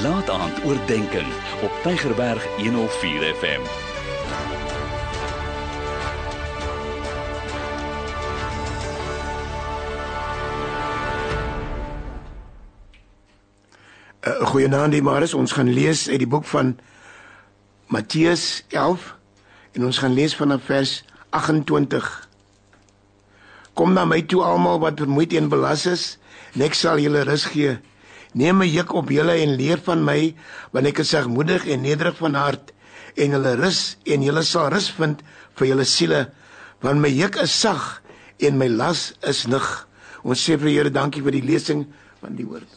Laat-aand oordeenking op Tygerberg 104 FM. Goeienaand, Maris. Ons gaan lees uit die boek van Matteus 11 en ons gaan lees vanaf vers 28. Kom na my toe almal wat vermoeid en belas is, en ek sal julle rus gee. Neem my juk op julle en leer van my, want ek is sagmoedig en nederig van hart, en julle rus en julle sal rus vind vir julle siele, want my juk is sag en my las is lig. Ons sê vir die Here dankie vir die lesing van die woord.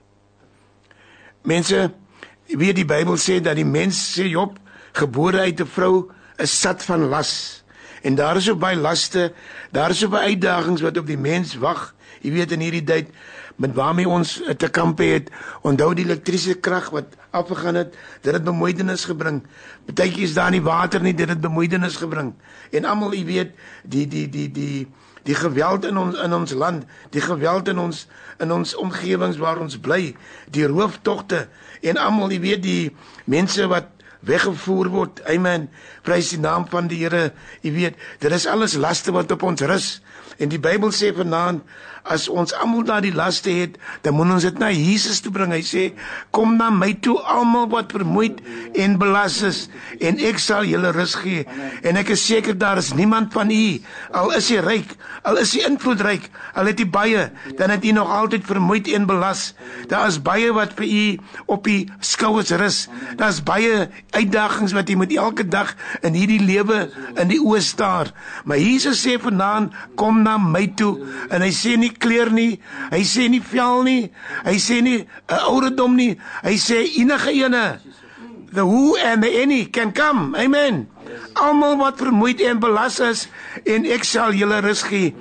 Mense, weet die Bybel sê dat die mens, sê Job, gebore uit 'n vrou, is sat van las. En daar is so baie laste, daar is so baie uitdagings wat op die mens wag. Jy weet in hierdie tyd, met waarmee ons te kampe het, onthou die elektriese krag wat afgegaan het, dit het bemoeienis gebring. Partytjie is daar nie water nie, dit het bemoeienis gebring. En almal, jy weet, die geweld in ons land, die geweld in ons omgewings waar ons bly, die rooftogte, en almal, jy weet, die mense wat weggevoer word, amen, prys die naam van die Here, jy weet, dit is alles laste wat op ons rus, en die Bybel sê vanaand, as ons almal daar die laste het, dan moet ons dit na Jesus toe bring. Hy sê, kom na my toe almal wat vermoeid en belas is, en ek sal julle rus gee. En ek is seker daar is niemand van u, al is hy ryk, al is hy invloedryk, al het hy baie, dan het hy nog altyd vermoeid en belas. Daar is baie wat vir u op die skouers rus. Daar is baie uitdagings wat jy moet elke dag in hierdie lewe in die oë staar. Maar Jesus sê vanaand, kom na my toe, en hy sê nie kleur nie, hy sê nie vel nie, hy sê nie ouderdom nie, hy sê enige ene, the who and the any can come, amen. Almal wat vermoeid en belas is, en ek sal julle rus gee.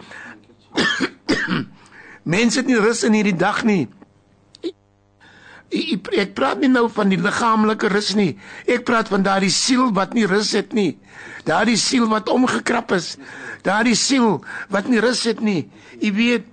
Mense het nie rus in hierdie dag nie. Ek praat nie nou van die liggaamlike rus nie, ek praat van daardie siel wat nie rus het nie, daardie siel wat omgekrap is, daardie siel wat nie rus het nie. Jy weet,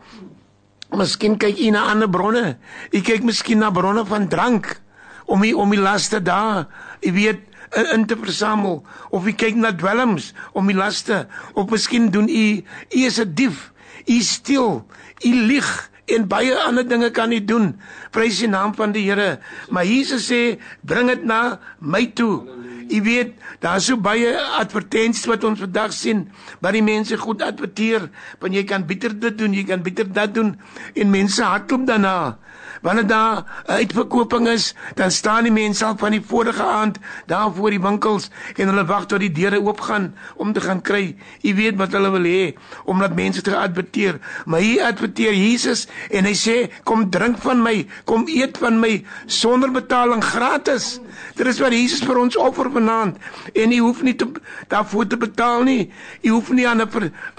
miskien kyk jy na ander bronne, jy kyk miskien na bronne van drank, om die laste daar, jy weet, in te versamel, of jy kyk na dwelms, om die laste, of miskien doen jy is 'n dief, jy steel, jy lieg, en baie ander dinge kan jy doen, prys die naam van die Here, maar Jesus sê, bring dit na my toe. Jy weet, daar is so baie advertenties wat ons vandag sien, waar die mense goed adverteer, want jy kan beter dit doen, jy kan beter dat doen, en mense hardloop daarna. Wanneer daar uitverkoping is, dan staan die mense al van die vorige aand daar voor die winkels, en hulle wag tot die deure oopgaan, om te gaan kry. Jy weet wat hulle wil hê, omdat mense te adverteer. Maar hier adverteer Jesus, en hy sê, kom drink van my, kom eet van my, sonder betaling, gratis. Dit is wat Jesus vir ons offer vanaand, en jy hoef nie daarvoor te betaal nie, jy hoef nie aan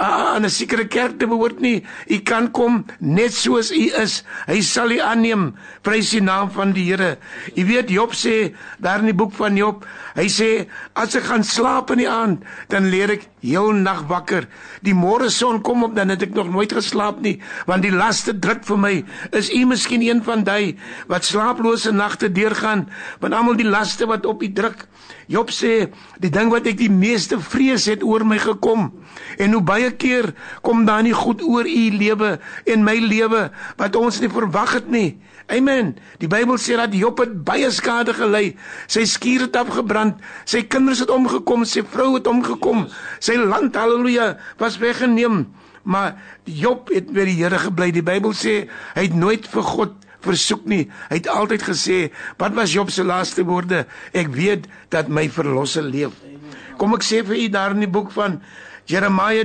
'n sekere kerk te behoort nie, jy kan kom net soos jy is, hy sal jy aanneem, prys die naam van die Here. Jy weet, Job sê, daar in die boek van Job, hy sê, as ek gaan slaap in die aand, dan leer ek heel nag wakker, die môre son kom op, dan het ek nog nooit geslaap nie, want die laste druk vir my. Is u miskien een van die wat slaaplose nagte deurgaan, want almal die laste wat op u druk. Job sê, die ding wat ek die meeste vrees het oor my gekom, en hoe baie keer kom daar nie goed oor u lewe en my lewe, wat ons nie verwag het nie. Amen. Die Bybel sê dat Job het baie skade gelei, sy skuur het afgebrand, sy kinders het omgekom, sy vrou het omgekom, sy land, halleluja, was weggeneem, maar Job het by die Here gebly. Die Bybel sê, hy het nooit vir God versoek nie, hy het altyd gesê, wat was Job se laaste woorde? Ek weet dat my verlosser leef. Kom ek sê vir u daar in die boek van Jeremia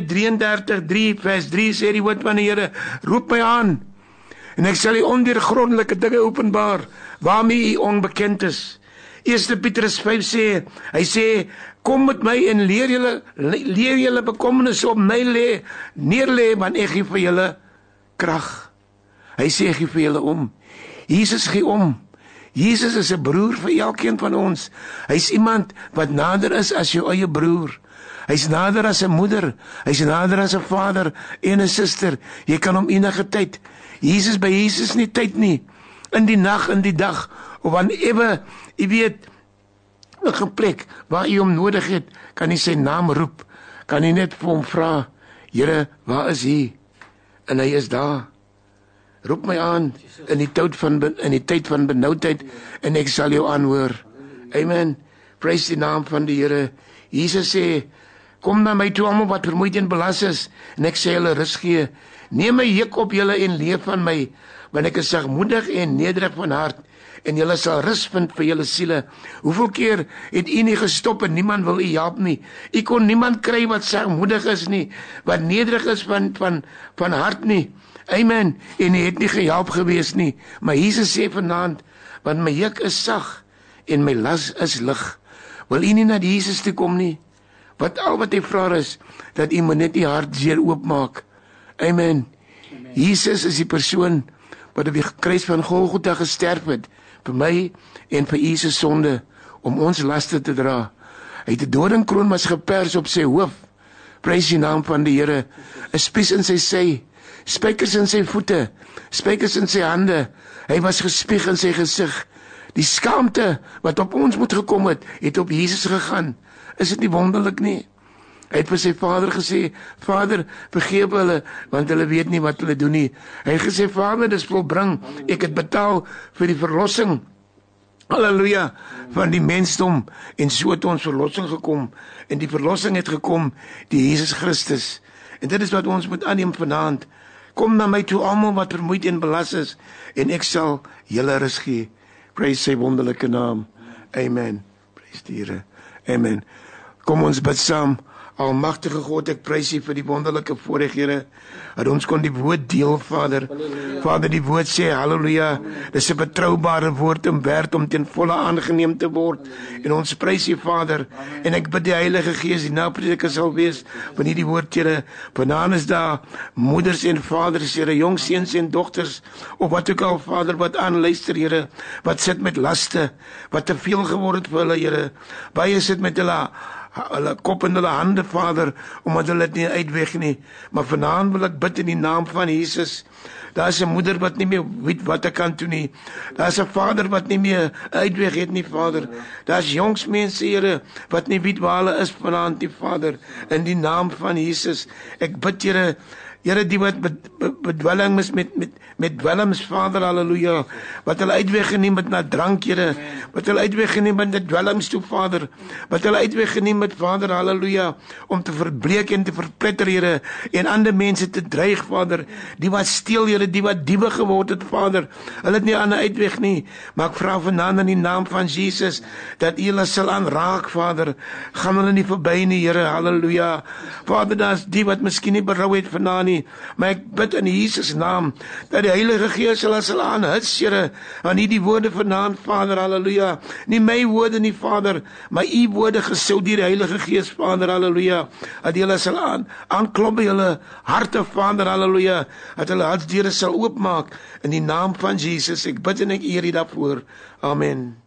33:3 vers 3 sê die woord van die Here, roep my aan, en ek sal die ondeurgrondelike dinge openbaar, waarmee u onbekend is. 1 Petrus 5 sê, hy sê, kom met my en leer julle bekommernisse op my neerlê, want ek gee vir julle krag. Hy sê, ek gee vir julle om. Jesus gee om. Jesus is 'n broer vir elkeen van ons. Hy's iemand wat nader is as jou eie broer. Hy's nader as 'n moeder, hy's nader as 'n vader en 'n suster. Jy kan hom enige tyd. By Jesus nie tyd nie. in die nag, in die dag, of wanneer, jy weet, 'n plek waar jy hom nodig het, kan jy sy naam roep, kan jy net vir hom vra, Here, waar is hy? En hy is daar. Roep my aan in die tyd van benoudheid, en ek sal jou aanhoor. Amen. Praise die naam van die Here. Jesus sê, kom na my toe almal wat vermoeid en belas is, en ek sê julle rus gee. Neem my juk op julle en leef van my, want ek is sagmoedig en nederig van hart, en julle sal rus vind vir julle siele. Hoeveel keer het u nie gestop en niemand wil u help nie? U kon niemand kry wat sagmoedig is nie, wat nederig is van hart nie. Amen. En hy het nie gehelp gewees nie. Maar Jesus sê vanaand, want my juk is sag en my las is lig. Wil u nie na Jesus toe kom nie? Wat hy vra is, dat u moet net u hart zeer oopmaak. Amen. Jesus is die persoon wat op die kruis van Golgotha gesterf het, vir my en vir u se sonde, om ons laste te dra. Hy het 'n doringkroon mas gepers op sy hoof. Prys die naam van die Here. 'n Spies in sy sy, spykers in sy voete, spykers in sy hande. Hy was gespieg in sy gesig. Die skaamte wat op ons moet gekom het op Jesus gegaan. Is dit nie wonderlik nie? Hy het vir sy Vader gesê, Vader, vergewe hulle, want hulle weet nie wat hulle doen nie. Hy het gesê, Vader, dis volbring. Ek het betaal vir die verlossing. Halleluja, van die mensdom. En so het ons verlossing gekom. En die verlossing het gekom, die Jesus Christus. En dit is wat ons moet aanneem vanaand. Kom na my toe almal wat vermoeid en belas is, en ek sal julle rus gee. Praise sy wonderlike naam. Amen. Praise die Here. Amen. Kom ons bid saam. Almagtige God, ek prys U vir die wonderlike voorreg, Here, dat ons kon die woord deel, Vader. Vader, die woord sê, halleluja, dis 'n betroubare woord en werd om ten volle aangeneem te word. En ons prys U, Vader, en ek bid die Heilige Gees, die naprediker sal wees van hierdie woord, Here. Vanaand is daar moeders en vaders, Here, jong seuns en dogters, of wat ook al, Vader, wat aanluister, Here, wat sit met laste, wat te veel geword het vir hulle, Here. Baie sit met hulle kop in hulle hande, Vader, omdat hulle dit nie uitweg nie. Maar vanaand wil ek bid in die naam van Jesus. Daar is 'n moeder wat nie meer weet wat ek kan doen nie. Daar is 'n vader wat nie meer uitweg het nie, Vader. Daar is jongs mense, Here, wat nie weet waar hulle is vanaand nie, Vader. In die naam van Jesus. Ek bid, Here, die wat bedwelling is met dwelms, Vader, halleluja, wat hulle uitweg geneem het na drank, Here, wat hulle uitweg geneem het met dwelms toe, Vader, wat hulle uitweg geneem het, Vader, halleluja, om te verbleek en te verpletter, Here, en ander mense te dreig, Vader, die wat steel, Here, die wat diewe geword het, Vader, hulle het nie ander uitweg nie, maar ek vra vanaand in die naam van Jesus, dat U hulle sal aanraak, Vader, gaan hulle nie verby nie, Here, halleluja, Vader, daar is die wat miskien nie berou het vanaand nie, maar ek bid in Jesus naam, dat die Heilige Gees hulle sal aanhits, Here, aan die woorde vanaand, Vader, halleluja, nie my woorde nie, Vader, maar U woorde gesou deur die Heilige Gees, Vader, halleluja, dat hulle sal aanklop by hulle harte, Vader, halleluja, dat hulle hartsdeure sal oopmaak, in die naam van Jesus, ek bid en ek eer U daarvoor, amen.